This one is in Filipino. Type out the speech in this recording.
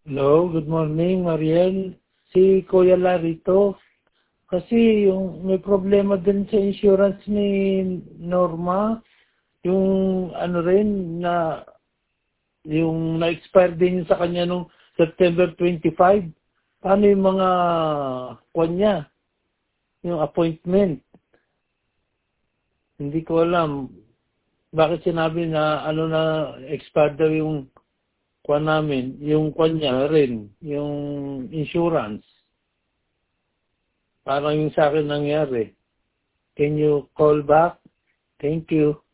Hello, good morning, Mariel. Si Kuya Larito. Kasi yung may problema din sa insurance ni Norma. Yung ano rin na yung na-expire din sa kanya nung September 25. Paano yung mga kanya? Yung appointment. Hindi ko alam. Bakit sinabi na ano na expired daw yung kwan namin, yung kanya rin, yung insurance. Parang yung sa akin nangyari. Can you call back? Thank you.